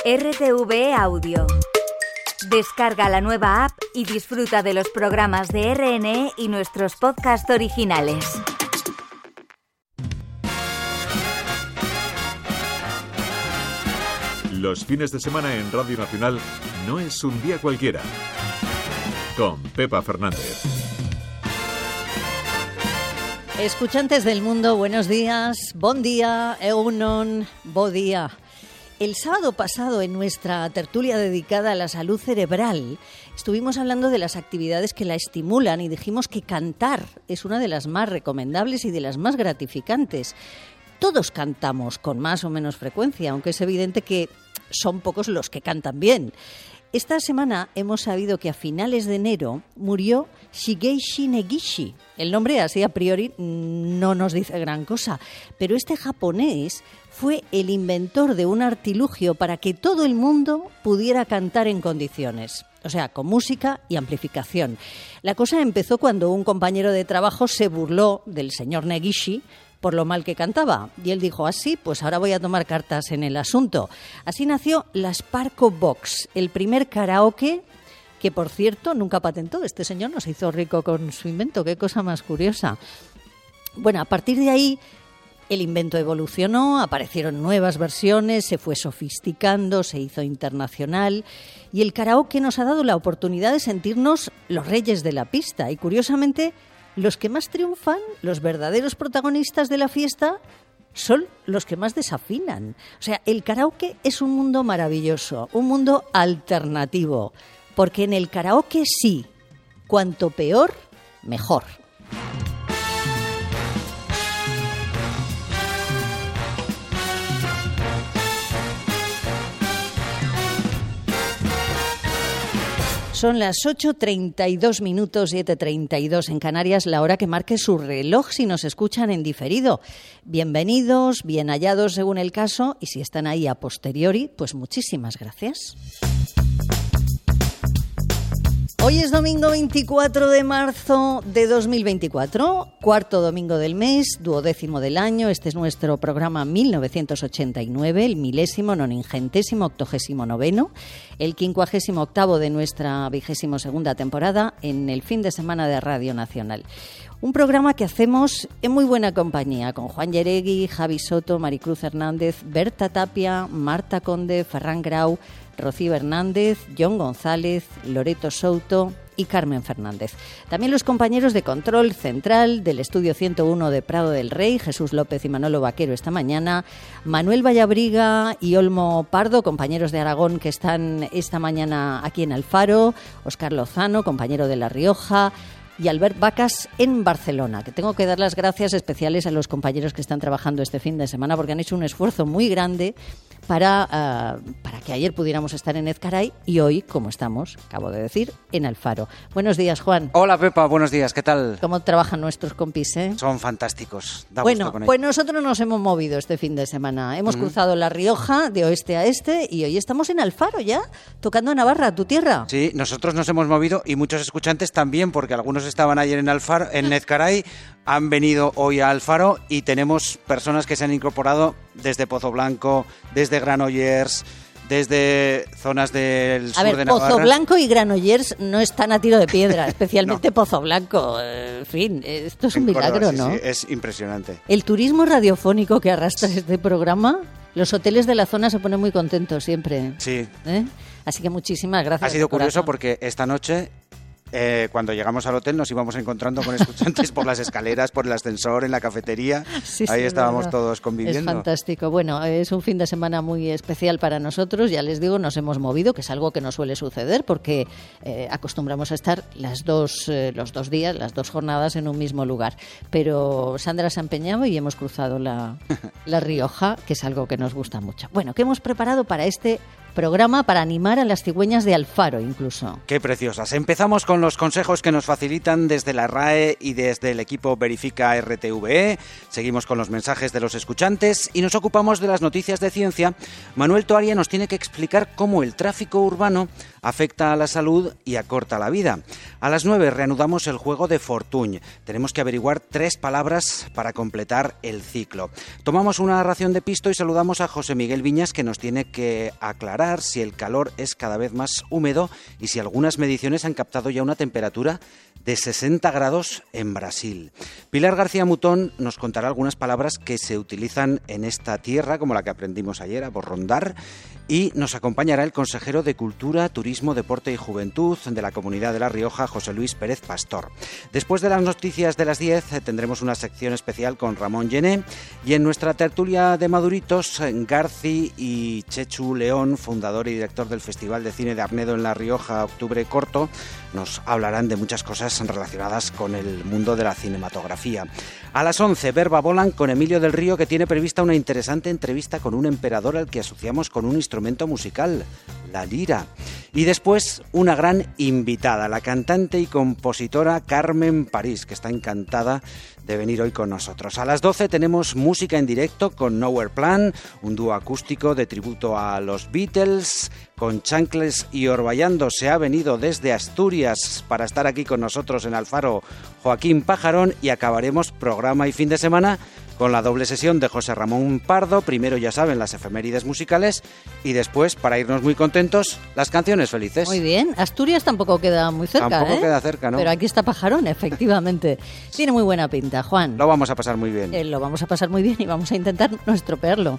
RTV Audio. Descarga la nueva app y disfruta de los programas de RNE y nuestros podcasts originales. Los fines de semana en Radio Nacional no es un día cualquiera. Con Pepa Fernández. Escuchantes del mundo, buenos días, bon día, egunon, bo día. El sábado pasado, en nuestra tertulia dedicada a la salud cerebral, estuvimos hablando de las actividades que la estimulan y dijimos que cantar es una de las más recomendables y de las más gratificantes. Todos cantamos con más o menos frecuencia, aunque es evidente que son pocos los que cantan bien. Esta semana hemos sabido que a finales de enero murió Shigeishi Negishi. El nombre así a priori no nos dice gran cosa, pero este japonés fue el inventor de un artilugio para que todo el mundo pudiera cantar en condiciones. O sea, con música y amplificación. La cosa empezó cuando un compañero de trabajo se burló del señor Negishi por lo mal que cantaba. Y él dijo, así, pues ahora voy a tomar cartas en el asunto. Así nació la Sparko Box, el primer karaoke que, por cierto, nunca patentó. Este señor no se hizo rico con su invento. Qué cosa más curiosa. Bueno, a partir de ahí el invento evolucionó, aparecieron nuevas versiones, se fue sofisticando, se hizo internacional y el karaoke nos ha dado la oportunidad de sentirnos los reyes de la pista. Y curiosamente, los que más triunfan, los verdaderos protagonistas de la fiesta, son los que más desafinan. O sea, el karaoke es un mundo maravilloso, un mundo alternativo, porque en el karaoke sí, cuanto peor, mejor. Son las 8:32 minutos, 7:32 en Canarias, la hora que marque su reloj si nos escuchan en diferido. Bienvenidos, bien hallados según el caso, y si están ahí a posteriori, pues muchísimas gracias. Hoy es domingo 24 de marzo de 2024, cuarto domingo del mes, 12º del año. Este es nuestro programa 1989, el 1000º, 990º, 89º, el 58º de nuestra 22ª temporada en el fin de semana de Radio Nacional. Un programa que hacemos en muy buena compañía, con Juan Yeregui, Javi Soto, Maricruz Hernández, Berta Tapia, Marta Conde, Ferran Grau, Rocío Hernández, John González, Loreto Souto y Carmen Fernández. También los compañeros de Control Central del Estudio 101 de Prado del Rey, Jesús López y Manolo Vaquero esta mañana, Manuel Vallabriga y Olmo Pardo, compañeros de Aragón que están esta mañana aquí en Alfaro, Óscar Lozano, compañero de La Rioja, y Albert Vacas en Barcelona, que tengo que dar las gracias especiales a los compañeros que están trabajando este fin de semana porque han hecho un esfuerzo muy grande para que ayer pudiéramos estar en Ezcaray y hoy, como estamos, acabo de decir, en Alfaro. Buenos días, Juan. Hola, Pepa, buenos días, ¿qué tal? ¿Cómo trabajan nuestros compis, Son fantásticos. Bueno, pues nosotros nos hemos movido este fin de semana. Hemos cruzado La Rioja de oeste a este y hoy estamos en Alfaro ya, tocando Navarra, tu tierra. Sí, nosotros nos hemos movido y muchos escuchantes también, porque algunos estaban ayer en Alfaro, en Ezcaray, han venido hoy a Alfaro y tenemos personas que se han incorporado desde Pozo Blanco, desde Granollers, desde zonas del sur de Navarra. Pozo Blanco y Granollers no están a tiro de piedra, especialmente no. Pozo Blanco. En fin, esto es un milagro, Córdoba, ¿no? Sí, es impresionante. El turismo radiofónico que arrastra este programa, los hoteles de la zona se ponen muy contentos siempre. Sí. Así que muchísimas gracias. Ha sido curioso porque esta noche, cuando llegamos al hotel, nos íbamos encontrando con escuchantes por las escaleras, por el ascensor, en la cafetería. Sí, ahí estábamos todos conviviendo. Es fantástico. Bueno, es un fin de semana muy especial para nosotros. Ya les digo, nos hemos movido, que es algo que no suele suceder porque acostumbramos a estar los dos días, las dos jornadas en un mismo lugar. Pero Sandra se ha empeñado y hemos cruzado la Rioja, que es algo que nos gusta mucho. Bueno, ¿qué hemos preparado para este programa para animar a las cigüeñas de Alfaro incluso? Qué preciosas. Empezamos con los consejos que nos facilitan desde la RAE y desde el equipo Verifica RTVE. Seguimos con los mensajes de los escuchantes y nos ocupamos de las noticias de ciencia. Manuel Toaria nos tiene que explicar cómo el tráfico urbano afecta a la salud y acorta la vida. A las 9 reanudamos el juego de Fortuny. Tenemos que averiguar 3 palabras para completar el ciclo. Tomamos una ración de pisto y saludamos a José Miguel Viñas, que nos tiene que aclarar comparar si el calor es cada vez más húmedo y si algunas mediciones han captado ya una temperatura de 60 grados en Brasil. Pilar García Mutón nos contará algunas palabras que se utilizan en esta tierra, como la que aprendimos ayer, aborrondar, y nos acompañará el consejero de Cultura, Turismo, Deporte y Juventud de la Comunidad de La Rioja, José Luis Pérez Pastor. Después de las noticias de las 10 tendremos una sección especial con Ramón Llené, y en nuestra tertulia de maduritos, Garci y Chechu León, fundador y director del Festival de Cine de Arnedo en La Rioja, Octubre Corto, nos hablarán de muchas cosas relacionadas con el mundo de la cinematografía. A las 11, Verba Volan con Emilio del Río, que tiene prevista una interesante entrevista con un emperador al que asociamos con un instrumento musical, la lira. Y después, una gran invitada, la cantante y compositora Carmen París, que está encantada de venir hoy con nosotros. A las 12 tenemos música en directo con Nowhere Plan, un dúo acústico de tributo a los Beatles, con Chancles y Orbayando. Se ha venido desde Asturias para estar aquí con nosotros en Alfaro Joaquín Pajarón, y acabaremos programa y fin de semana con la doble sesión de José Ramón Pardo. Primero, ya saben, las efemérides musicales, y después, para irnos muy contentos, las canciones felices. Muy bien. Asturias tampoco queda muy cerca, Tampoco queda cerca, ¿no? Pero aquí está Pajarón, efectivamente. Tiene muy buena pinta, Juan. Lo vamos a pasar muy bien. Lo vamos a pasar muy bien y vamos a intentar no estropearlo.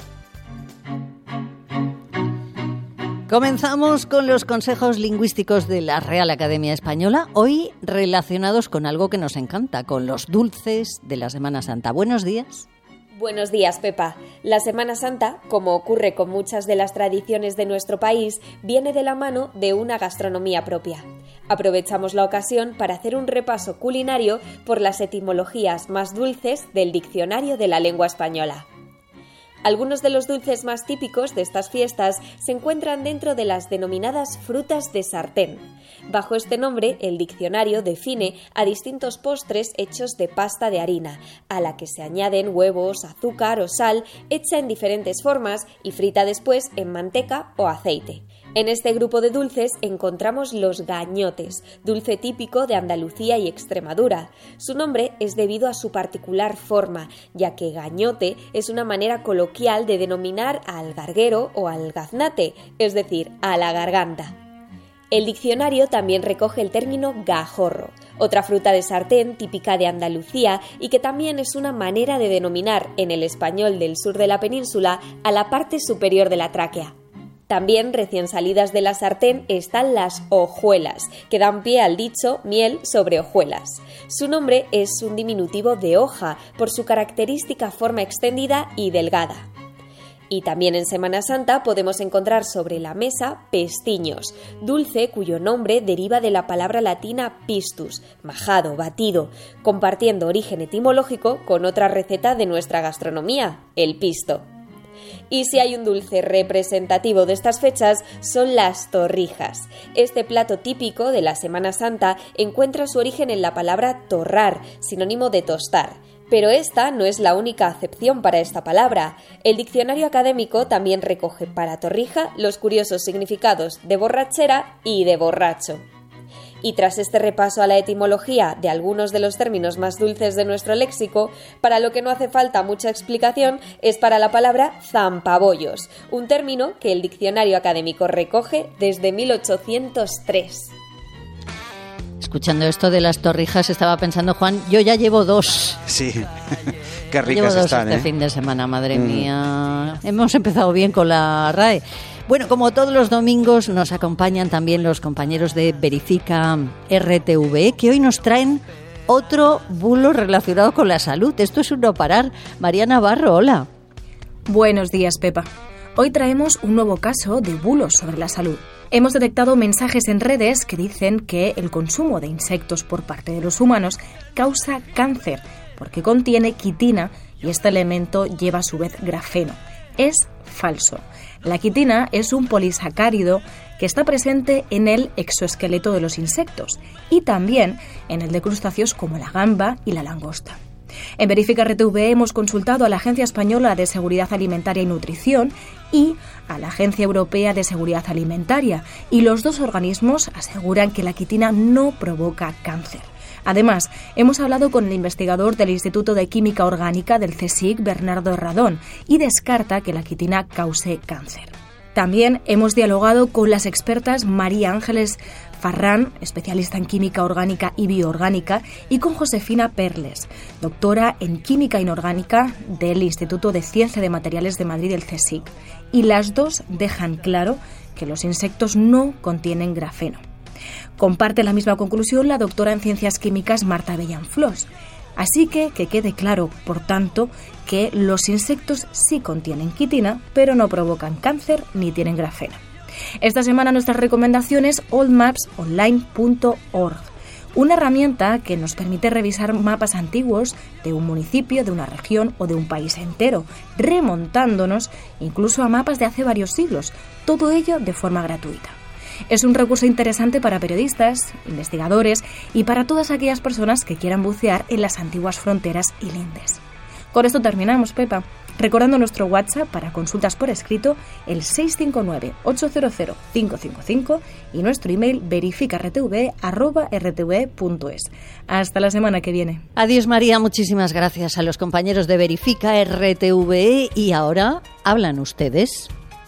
Comenzamos con los consejos lingüísticos de la Real Academia Española, hoy relacionados con algo que nos encanta, con los dulces de la Semana Santa. Buenos días. Buenos días, Pepa. La Semana Santa, como ocurre con muchas de las tradiciones de nuestro país, viene de la mano de una gastronomía propia. Aprovechamos la ocasión para hacer un repaso culinario por las etimologías más dulces del Diccionario de la Lengua Española. Algunos de los dulces más típicos de estas fiestas se encuentran dentro de las denominadas frutas de sartén. Bajo este nombre, el diccionario define a distintos postres hechos de pasta de harina, a la que se añaden huevos, azúcar o sal, hecha en diferentes formas y frita después en manteca o aceite. En este grupo de dulces encontramos los gañotes, dulce típico de Andalucía y Extremadura. Su nombre es debido a su particular forma, ya que gañote es una manera coloquial de denominar al garguero o al gaznate, es decir, a la garganta. El diccionario también recoge el término gajorro, otra fruta de sartén típica de Andalucía y que también es una manera de denominar en el español del sur de la península a la parte superior de la tráquea. También recién salidas de la sartén están las hojuelas, que dan pie al dicho miel sobre hojuelas. Su nombre es un diminutivo de hoja por su característica forma extendida y delgada. Y también en Semana Santa podemos encontrar sobre la mesa pestiños, dulce cuyo nombre deriva de la palabra latina pistus, majado, batido, compartiendo origen etimológico con otra receta de nuestra gastronomía, el pisto. Y si hay un dulce representativo de estas fechas, son las torrijas. Este plato típico de la Semana Santa encuentra su origen en la palabra torrar, sinónimo de tostar. Pero esta no es la única acepción para esta palabra. El diccionario académico también recoge para torrija los curiosos significados de borrachera y de borracho. Y tras este repaso a la etimología de algunos de los términos más dulces de nuestro léxico, para lo que no hace falta mucha explicación es para la palabra zampabollos, un término que el diccionario académico recoge desde 1803. Escuchando esto de las torrijas estaba pensando, Juan, yo ya llevo 2. Sí, qué ricas llevo 2 están, este fin de semana, madre mía. Hemos empezado bien con la RAE. Bueno, como todos los domingos nos acompañan también los compañeros de Verifica RTV, que hoy nos traen otro bulo relacionado con la salud. Esto es un no parar. María Navarro, hola. Buenos días, Pepa. Hoy traemos un nuevo caso de bulos sobre la salud. Hemos detectado mensajes en redes que dicen que el consumo de insectos por parte de los humanos causa cáncer, porque contiene quitina y este elemento lleva a su vez grafeno. Es falso. La quitina es un polisacárido que está presente en el exoesqueleto de los insectos y también en el de crustáceos como la gamba y la langosta. En Verifica RTV hemos consultado a la Agencia Española de Seguridad Alimentaria y Nutrición y a la Agencia Europea de Seguridad Alimentaria, y los dos organismos aseguran que la quitina no provoca cáncer. Además, hemos hablado con el investigador del Instituto de Química Orgánica del CSIC, Bernardo Radón, y descarta que la quitina cause cáncer. También hemos dialogado con las expertas María Ángeles Farrán, especialista en química orgánica y bioorgánica, y con Josefina Perles, doctora en química inorgánica del Instituto de Ciencia de Materiales de Madrid, del CSIC. Y las dos dejan claro que los insectos no contienen grafeno. Comparte la misma conclusión la doctora en Ciencias Químicas Marta Bellanflós. Así que quede claro, por tanto, que los insectos sí contienen quitina, pero no provocan cáncer ni tienen grafeno. Esta semana nuestras recomendaciones oldmapsonline.org, una herramienta que nos permite revisar mapas antiguos de un municipio, de una región o de un país entero, remontándonos incluso a mapas de hace varios siglos, todo ello de forma gratuita. Es un recurso interesante para periodistas, investigadores y para todas aquellas personas que quieran bucear en las antiguas fronteras y lindes. Con esto terminamos, Pepa. Recordando nuestro WhatsApp para consultas por escrito, el 659-800-555 y nuestro email verificartv@rtve.es. Hasta la semana que viene. Adiós, María. Muchísimas gracias a los compañeros de Verifica RTV. Y ahora, ¿hablan ustedes?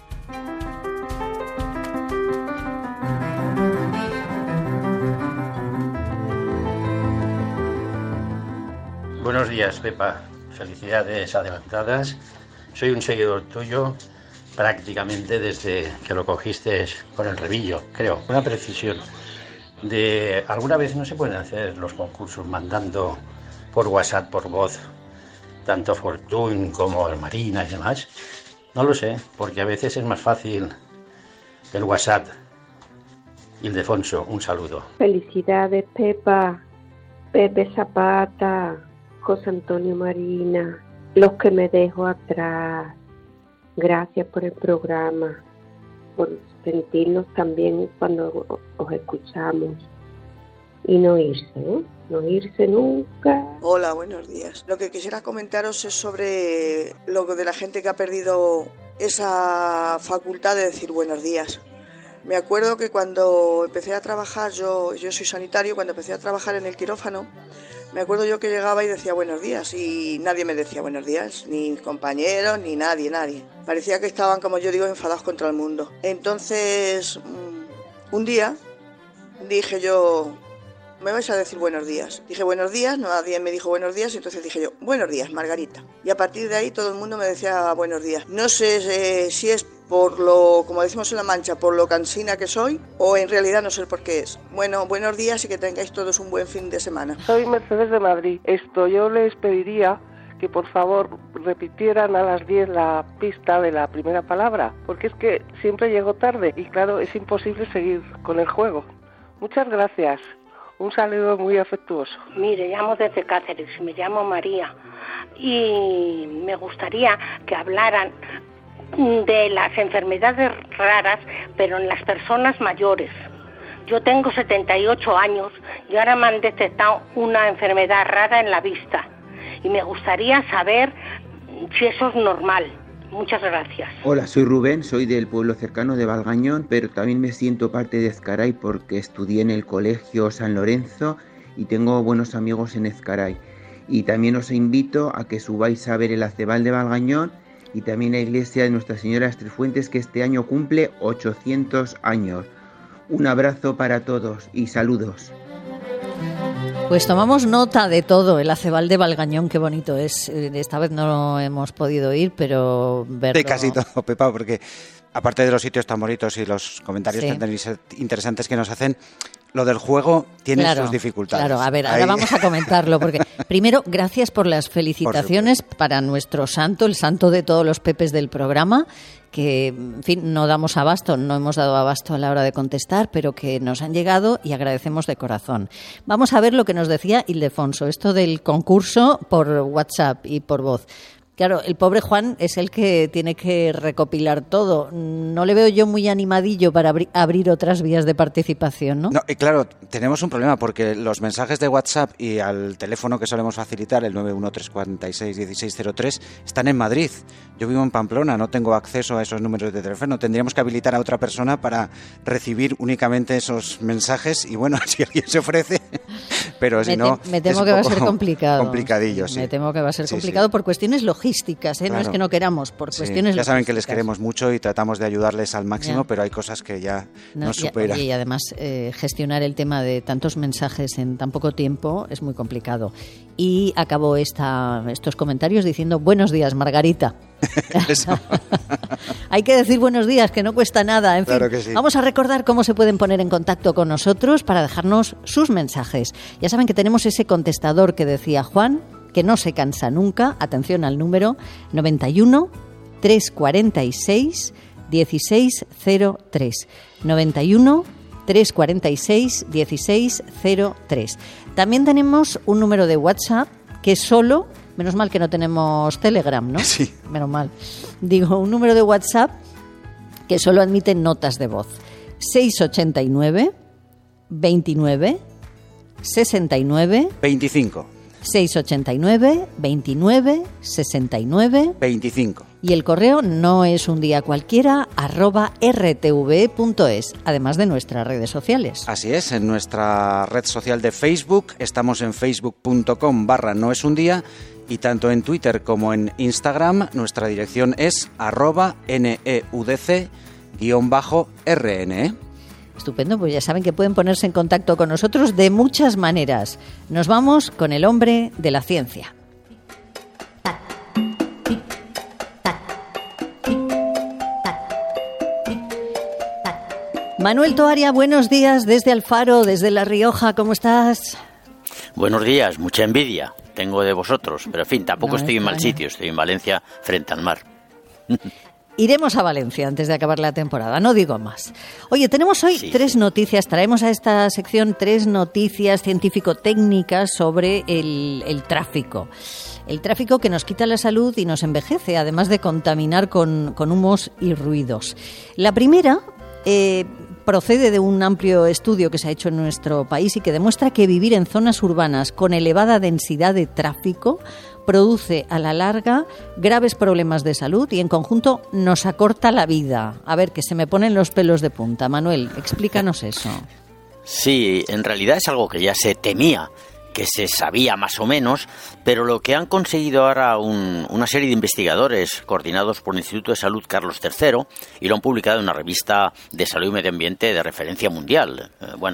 Buenos días, Pepa. Felicidades adelantadas. Soy un seguidor tuyo prácticamente desde que lo cogiste con el Revillo, creo. Una precisión. ¿Alguna vez no se pueden hacer los concursos mandando por WhatsApp, por voz, tanto Fortune como el Marina y demás? No lo sé, porque a veces es más fácil el WhatsApp. Ildefonso, un saludo. Felicidades, Pepa, Pepe Zapata, José Antonio Marina, los que me dejo atrás. Gracias por el programa, por sentirnos también cuando os escuchamos y no irse, ¿eh? No irse nunca. Hola, buenos días. Lo que quisiera comentaros es sobre lo de la gente que ha perdido esa facultad de decir buenos días. Me acuerdo que cuando empecé a trabajar, yo soy sanitario, cuando empecé a trabajar en el quirófano, me acuerdo yo que llegaba y decía buenos días y nadie me decía buenos días, ni compañeros, ni nadie. Parecía que estaban, como yo digo, enfadados contra el mundo. Entonces, un día dije yo, ¿me vais a decir buenos días? Dije buenos días, nadie me dijo buenos días, entonces dije yo, buenos días, Margarita. Y a partir de ahí todo el mundo me decía buenos días. No sé si es por lo, como decimos en La Mancha, por lo cansina que soy, o en realidad no sé por qué es. Bueno, buenos días y que tengáis todos un buen fin de semana. Soy Mercedes de Madrid. Yo les pediría que por favor repitieran a las 10 la pista de la primera palabra, porque es que siempre llego tarde y claro, es imposible seguir con el juego. Muchas gracias. Un saludo muy afectuoso. Mire, llamo desde Cáceres, me llamo María y me gustaría que hablaran de las enfermedades raras, pero en las personas mayores. Yo tengo 78 años y ahora me han detectado una enfermedad rara en la vista y me gustaría saber si eso es normal. Muchas gracias. Hola, soy Rubén, soy del pueblo cercano de Valgañón, pero también me siento parte de Ezcaray porque estudié en el colegio San Lorenzo y tengo buenos amigos en Ezcaray. Y también os invito a que subáis a ver el Acebal de Valgañón y también la iglesia de Nuestra Señora de las Tres Fuentes, que este año cumple 800 años. Un abrazo para todos y saludos. Pues tomamos nota de todo, el Acebal de Valgañón, qué bonito es. Esta vez no hemos podido ir, pero verlo... De casi todo, Pepa, porque aparte de los sitios tan bonitos y los comentarios tan interesantes que nos hacen, lo del juego tiene sus dificultades. Claro, a ver, ahora vamos a comentarlo, porque primero, gracias por las felicitaciones para nuestro santo, el santo de todos los pepes del programa, que, en fin, no hemos dado abasto a la hora de contestar, pero que nos han llegado y agradecemos de corazón. Vamos a ver lo que nos decía Ildefonso, esto del concurso por WhatsApp y por voz. Claro, el pobre Juan es el que tiene que recopilar todo. No le veo yo muy animadillo para abrir otras vías de participación, ¿no? No, y claro, tenemos un problema porque los mensajes de WhatsApp y al teléfono que solemos facilitar, el 913461603, están en Madrid. Yo vivo en Pamplona, no tengo acceso a esos números de teléfono. Tendríamos que habilitar a otra persona para recibir únicamente esos mensajes y bueno, si alguien se ofrece... pero si no... Me temo que va a ser complicado. Complicadillo, sí. Me temo que va a ser complicado por cuestiones logísticas, ¿eh? Claro. No es que no queramos, por cuestiones ya saben logísticas. Que les queremos mucho y tratamos de ayudarles al máximo, pero hay cosas que ya nos superan. Y además gestionar el tema de tantos mensajes en tan poco tiempo es muy complicado. Y acabo estos comentarios diciendo buenos días, Margarita. Eso. Hay que decir buenos días, que no cuesta nada. En claro fin, que sí. Vamos a recordar cómo se pueden poner en contacto con nosotros para dejarnos sus mensajes. Ya saben que tenemos ese contestador que decía Juan, que no se cansa nunca. Atención al número 91 346 1603. 91 346 1603. También tenemos un número de WhatsApp que solo, menos mal que no tenemos Telegram, ¿no? Sí. Menos mal. Digo, un número de WhatsApp que solo admite notas de voz. 689 29 69 25. 689 29 69 25. Y el correo no es un día cualquiera @rtv.es, además de nuestras redes sociales. Así es, en nuestra red social de Facebook estamos en facebook.com/noesundía y tanto en Twitter como en Instagram nuestra dirección es @neudc_rn. Estupendo, pues ya saben que pueden ponerse en contacto con nosotros de muchas maneras. Nos vamos con el hombre de la ciencia. Manuel Toaria, buenos días desde Alfaro, desde La Rioja, ¿cómo estás? Buenos días, mucha envidia tengo de vosotros, pero en fin, tampoco estoy en mal sitio, estoy en Valencia frente al mar. Iremos a Valencia antes de acabar la temporada, no digo más. Oye, tenemos hoy tres noticias, traemos a esta sección 3 noticias científico-técnicas sobre el tráfico. El tráfico que nos quita la salud y nos envejece, además de contaminar con humos y ruidos. La primera procede de un amplio estudio que se ha hecho en nuestro país y que demuestra que vivir en zonas urbanas con elevada densidad de tráfico produce a la larga graves problemas de salud y en conjunto nos acorta la vida. A ver, que se me ponen los pelos de punta. Manuel, explícanos eso. Sí, en realidad es algo que ya se temía, que se sabía más o menos, pero lo que han conseguido ahora una serie de investigadores coordinados por el Instituto de Salud Carlos III y lo han publicado en una revista de salud y medio ambiente de referencia mundial.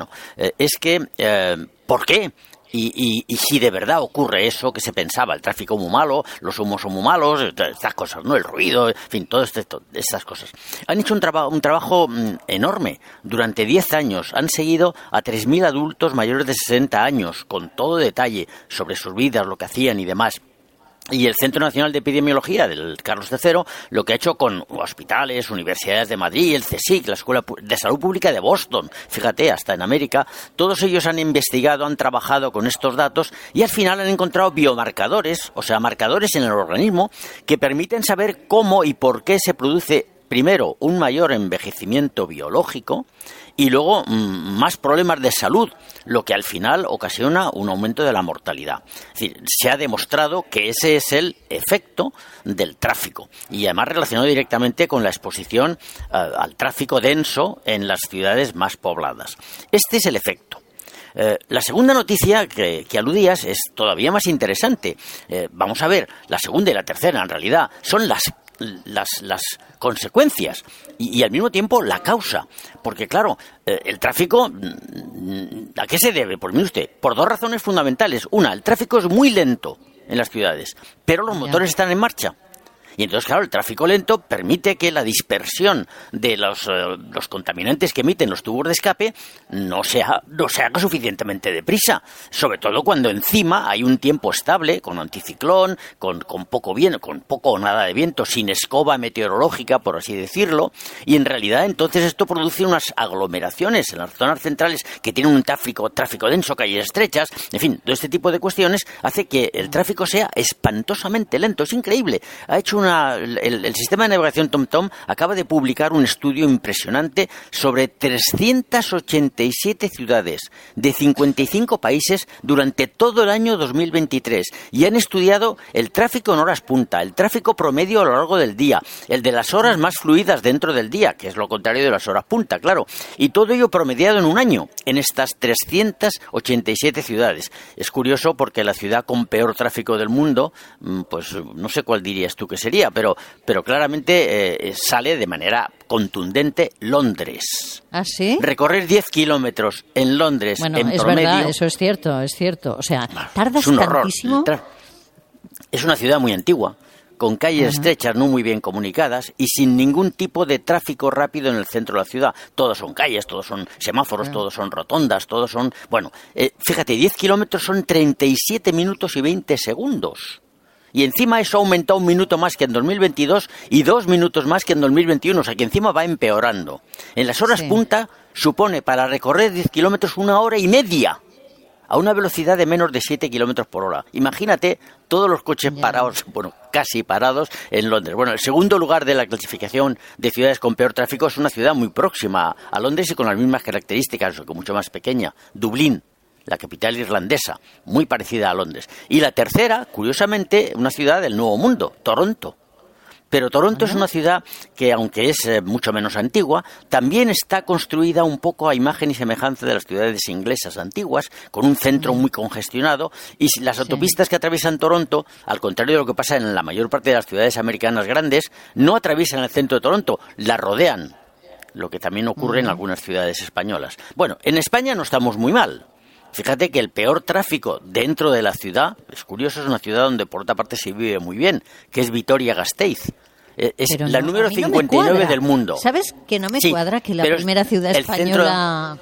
Es que, ¿por qué? Y si de verdad ocurre eso que se pensaba, el tráfico muy malo, los humos son muy malos, estas cosas, ¿no? El ruido, en fin, todas estas cosas. Han hecho un trabajo enorme. Durante 10 años han seguido a 3.000 adultos mayores de 60 años, con todo detalle sobre sus vidas, lo que hacían y demás. Y el Centro Nacional de Epidemiología del Carlos III lo que ha hecho con hospitales, universidades de Madrid, el CSIC, la Escuela de Salud Pública de Boston, fíjate, hasta en América, todos ellos han investigado, han trabajado con estos datos y al final han encontrado biomarcadores, o sea, marcadores en el organismo que permiten saber cómo y por qué se produce primero un mayor envejecimiento biológico y luego más problemas de salud, lo que al final ocasiona un aumento de la mortalidad. Es decir, se ha demostrado que ese es el efecto del tráfico y además relacionado directamente con la exposición al tráfico denso en las ciudades más pobladas. Este es el efecto. La segunda noticia que aludías es todavía más interesante. Vamos a ver, la segunda y la tercera en realidad son las consecuencias y al mismo tiempo la causa, porque claro, el tráfico, ¿a qué se debe? Pues mire usted, por 2 razones fundamentales. Una, el tráfico es muy lento en las ciudades, pero los motores están en marcha. Y entonces, claro, el tráfico lento permite que la dispersión de los contaminantes que emiten los tubos de escape no se haga suficientemente deprisa, sobre todo cuando encima hay un tiempo estable, con anticiclón, con poco o nada de viento, sin escoba meteorológica, por así decirlo, y en realidad entonces esto produce unas aglomeraciones en las zonas centrales que tienen un tráfico denso, calles estrechas, en fin, todo este tipo de cuestiones hace que el tráfico sea espantosamente lento. Es increíble. Ha hecho una el sistema de navegación TomTom acaba de publicar un estudio impresionante sobre 387 ciudades de 55 países durante todo el año 2023 y han estudiado el tráfico en horas punta, el tráfico promedio a lo largo del día, el de las horas más fluidas dentro del día, que es lo contrario de las horas punta, claro, y todo ello promediado en un año en estas 387 ciudades. Es curioso porque la ciudad con peor tráfico del mundo, pues no sé cuál dirías tú que sería, pero claramente sale de manera contundente Londres. ¿Ah, sí? Recorrer 10 kilómetros en Londres, bueno, en es promedio... verdad, eso es cierto. O sea, tardas es un horror. tantísimo. Es una ciudad muy antigua, con calles estrechas no muy bien comunicadas y sin ningún tipo de tráfico rápido en el centro de la ciudad. Todos son calles, todos son semáforos, todos son rotondas, todos son... Bueno, fíjate, 10 kilómetros son 37 minutos y 20 segundos. Y encima eso ha aumentado 1 minuto más que en 2022 y 2 minutos más que en 2021, o sea que encima va empeorando. En las horas punta supone para recorrer 10 kilómetros 1 hora y media, a una velocidad de menos de 7 kilómetros por hora. Imagínate todos los coches parados, bueno, casi parados en Londres. Bueno, el segundo lugar de la clasificación de ciudades con peor tráfico es una ciudad muy próxima a Londres y con las mismas características, o que mucho más pequeña, Dublín, la capital irlandesa, muy parecida a Londres. Y la tercera, curiosamente, una ciudad del Nuevo Mundo, Toronto. Pero Toronto es una ciudad que, aunque es mucho menos antigua, también está construida un poco a imagen y semejanza de las ciudades inglesas antiguas, con un centro muy congestionado, y las autopistas que atraviesan Toronto, al contrario de lo que pasa en la mayor parte de las ciudades americanas grandes, no atraviesan el centro de Toronto, la rodean, lo que también ocurre en algunas ciudades españolas. Bueno, en España no estamos muy mal. Fíjate que el peor tráfico dentro de la ciudad, es curioso, es una ciudad donde por otra parte se vive muy bien, que es Vitoria-Gasteiz. Es la número 59 del mundo. ¿Sabes que no me cuadra que la primera ciudad española...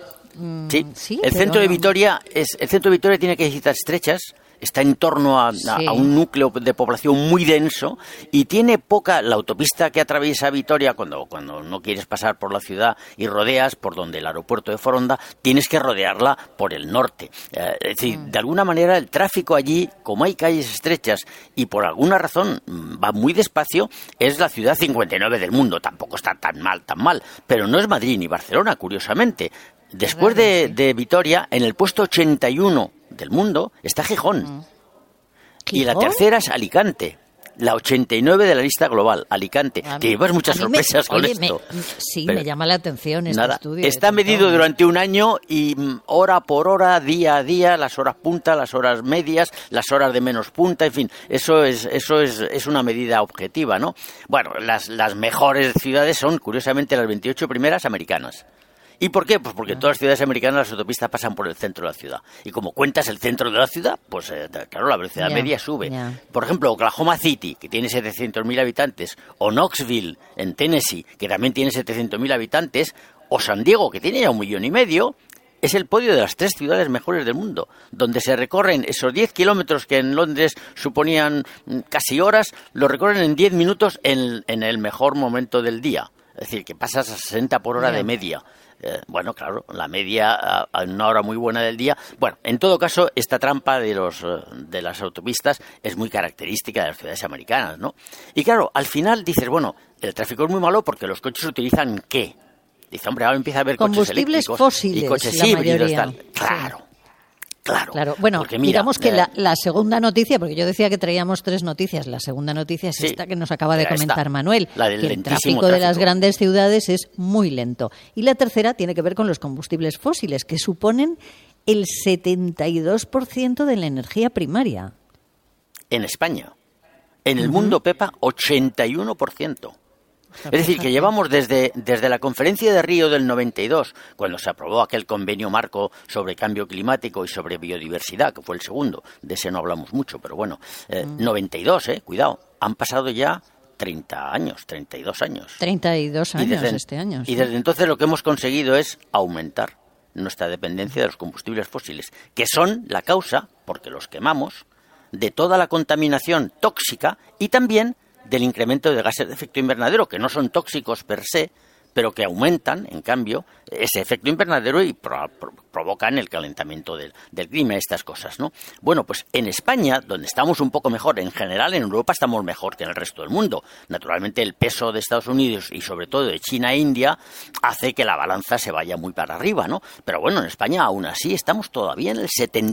El centro de Vitoria tiene calles estrechas, está en torno a un núcleo de población muy denso y tiene poca... La autopista que atraviesa Vitoria cuando no quieres pasar por la ciudad y rodeas por donde el aeropuerto de Foronda, tienes que rodearla por el norte. Es decir, de alguna manera el tráfico allí, como hay calles estrechas y por alguna razón va muy despacio, es la ciudad 59 del mundo. Tampoco está tan mal, pero no es Madrid ni Barcelona, curiosamente. Después de Vitoria, en el puesto 81 del mundo está Gijón. Y la tercera es Alicante, la 89 de la lista global, Alicante. Que llevas muchas sorpresas con esto. Me llama la atención este estudio. Está medido durante un año y hora por hora, día a día, las horas punta, las horas medias, las horas de menos punta, en fin, eso es una medida objetiva, ¿no? Bueno, las mejores ciudades son, curiosamente, las 28 primeras americanas. ¿Y por qué? Pues porque en todas las ciudades americanas las autopistas pasan por el centro de la ciudad. Y como cuentas el centro de la ciudad, pues claro, la velocidad media sube. Por ejemplo, Oklahoma City, que tiene 700.000 habitantes, o Knoxville, en Tennessee, que también tiene 700.000 habitantes, o San Diego, que tiene ya 1,5 millones, es el podio de las 3 ciudades mejores del mundo, donde se recorren esos 10 kilómetros que en Londres suponían casi horas, lo recorren en 10 minutos en el mejor momento del día. Es decir, que pasas a 60 por hora de media. Bueno, claro, la media a una hora muy buena del día. Bueno, en todo caso, esta trampa de las autopistas es muy característica de las ciudades americanas, ¿no? Y claro, al final dices, bueno, el tráfico es muy malo porque los coches utilizan ¿qué? Dice, hombre, ahora empieza a haber coches eléctricos fósiles, y coches la híbridos, mayoría. Claro. Claro. Bueno, porque mira, digamos que la segunda noticia, porque yo decía que traíamos 3 noticias, la segunda noticia es esta que nos acaba de comentar Manuel, la del que el tráfico de las grandes ciudades es muy lento. Y la tercera tiene que ver con los combustibles fósiles, que suponen el 72% de la energía primaria. En España. En el mundo, Pepa, 81%. Es decir, que llevamos desde la conferencia de Río del 92, cuando se aprobó aquel convenio marco sobre cambio climático y sobre biodiversidad, que fue el segundo, de ese no hablamos mucho, pero bueno, 92, cuidado, han pasado ya 30 años, 32 años. 32 años este año. Y desde entonces lo que hemos conseguido es aumentar nuestra dependencia de los combustibles fósiles, que son la causa, porque los quemamos, de toda la contaminación tóxica y también del incremento de gases de efecto invernadero, que no son tóxicos per se, pero que aumentan, en cambio, ese efecto invernadero y provocan el calentamiento del clima, estas cosas, ¿no? Bueno, pues en España, donde estamos un poco mejor, en general en Europa estamos mejor que en el resto del mundo. Naturalmente el peso de Estados Unidos y sobre todo de China e India hace que la balanza se vaya muy para arriba, ¿no? Pero bueno, en España aún así estamos todavía en el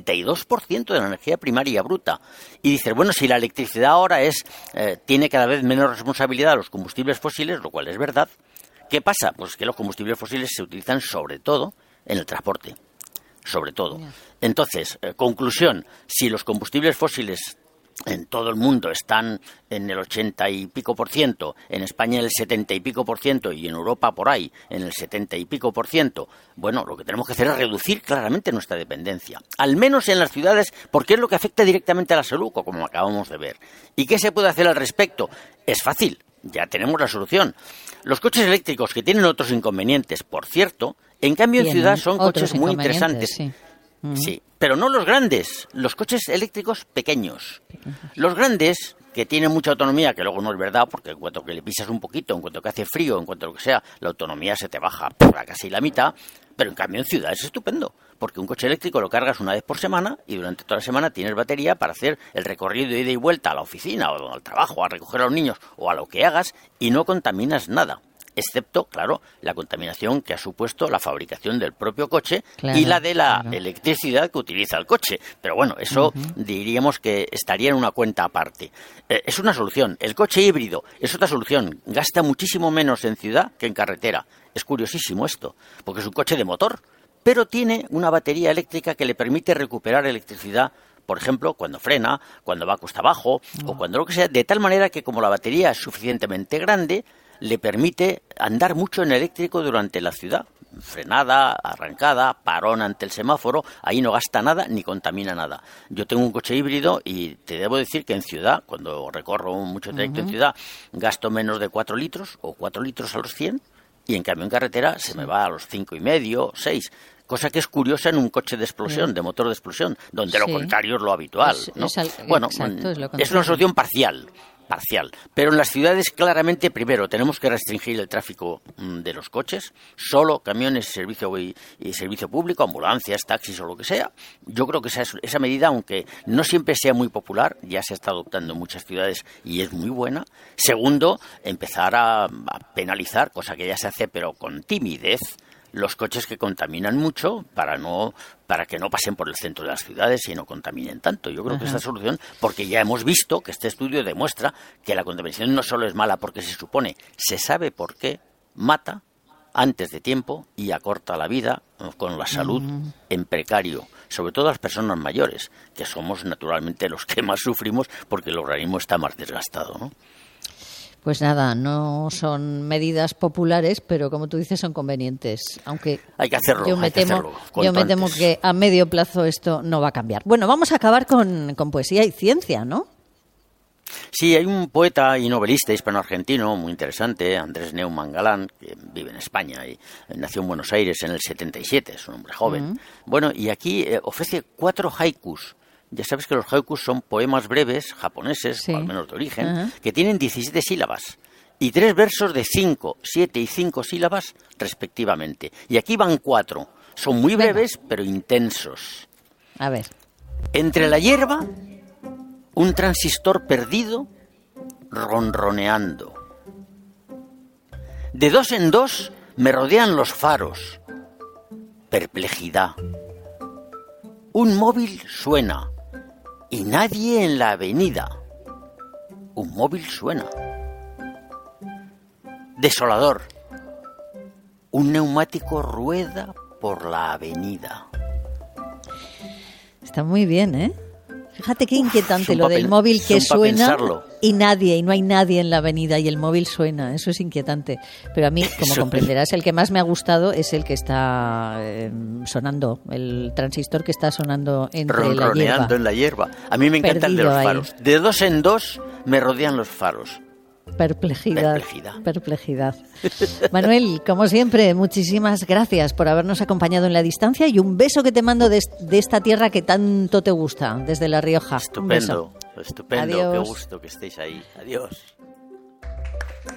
72% de la energía primaria bruta. Y dices, bueno, si la electricidad ahora tiene cada vez menos responsabilidad a los combustibles fósiles, lo cual es verdad, ¿qué pasa? Pues que los combustibles fósiles se utilizan sobre todo en el transporte, sobre todo. Entonces, conclusión, si los combustibles fósiles en todo el mundo están en el 80 y pico %, en España en el 70 y pico % y en Europa por ahí en el 70 y pico %, bueno, lo que tenemos que hacer es reducir claramente nuestra dependencia, al menos en las ciudades, porque es lo que afecta directamente a la salud, como acabamos de ver. ¿Y qué se puede hacer al respecto? Es fácil, ya tenemos la solución. Los coches eléctricos, que tienen otros inconvenientes, por cierto, en cambio en ciudad son coches muy interesantes. Sí. Sí, pero no los grandes, los coches eléctricos pequeños. Los grandes, que tienen mucha autonomía, que luego no es verdad, porque en cuanto que le pisas un poquito, en cuanto que hace frío, en cuanto a lo que sea, la autonomía se te baja por casi la mitad, pero en cambio en ciudad es estupendo, porque un coche eléctrico lo cargas una vez por semana y durante toda la semana tienes batería para hacer el recorrido de ida y vuelta a la oficina o al trabajo, a recoger a los niños o a lo que hagas y no contaminas nada. Excepto, claro, la contaminación que ha supuesto la fabricación del propio coche y la de la electricidad que utiliza el coche. Pero bueno, eso diríamos que estaría en una cuenta aparte. Es una solución. El coche híbrido es otra solución. Gasta muchísimo menos en ciudad que en carretera. Es curiosísimo esto, porque es un coche de motor, pero tiene una batería eléctrica que le permite recuperar electricidad, por ejemplo, cuando frena, cuando va cuesta abajo o cuando lo que sea, de tal manera que como la batería es suficientemente grande, le permite andar mucho en eléctrico durante la ciudad. Frenada, arrancada, parón ante el semáforo, ahí no gasta nada ni contamina nada. Yo tengo un coche híbrido y te debo decir que en ciudad, cuando recorro mucho trayecto en ciudad, gasto menos de 4 litros o 4 litros a los 100 y en cambio en carretera se me va a los 5,5, 6. Cosa que es curiosa en un coche de explosión, de motor de explosión, donde lo contrario es lo habitual, ¿no? Bueno, exacto, es una solución parcial, pero en las ciudades claramente, primero, tenemos que restringir el tráfico de los coches, solo camiones y servicio público, ambulancias, taxis o lo que sea. Yo creo que esa medida, aunque no siempre sea muy popular, ya se está adoptando en muchas ciudades y es muy buena. Segundo, empezar a penalizar, cosa que ya se hace pero con timidez, los coches que contaminan mucho para que no pasen por el centro de las ciudades y no contaminen tanto. Yo creo que esta solución, porque ya hemos visto que este estudio demuestra que la contaminación no solo es mala porque se sabe por qué, mata antes de tiempo y acorta la vida con la salud en precario, sobre todo las personas mayores, que somos naturalmente los que más sufrimos porque el organismo está más desgastado, ¿no? Pues nada, no son medidas populares, pero como tú dices son convenientes. Aunque hay que hacerlo. Yo me temo que a medio plazo esto no va a cambiar. Bueno, vamos a acabar con poesía y ciencia, ¿no? Sí, hay un poeta y novelista hispano-argentino muy interesante, Andrés Neumann Galán, que vive en España y nació en Buenos Aires en el 77, es un hombre joven. Bueno, y aquí ofrece 4 haikus. Ya sabes que los haikus son poemas breves japoneses, o al menos de origen, que tienen 17 sílabas y 3 versos de 5, 7 y 5 sílabas respectivamente. Y aquí van 4. Son muy breves, pero intensos. A ver. Entre la hierba, un transistor perdido ronroneando. De 2 en 2 me rodean los faros. Perplejidad. Un móvil suena. Y nadie en la avenida. Un móvil suena. Desolador. Un neumático rueda por la avenida. Está muy bien, ¿eh? Fíjate qué inquietante lo del móvil que suena y no hay nadie en la avenida y el móvil suena. Eso es inquietante. Pero a mí, como comprenderás, el que más me ha gustado es el que está sonando, el transistor que está sonando entre la hierba. En la hierba. A mí me encanta el de los faros. De 2 en 2 me rodean los faros. Perplejidad. Manuel, como siempre, muchísimas gracias por habernos acompañado en la distancia y un beso que te mando de esta tierra que tanto te gusta, desde La Rioja. Estupendo. Adiós. Qué gusto que estéis ahí. Adiós.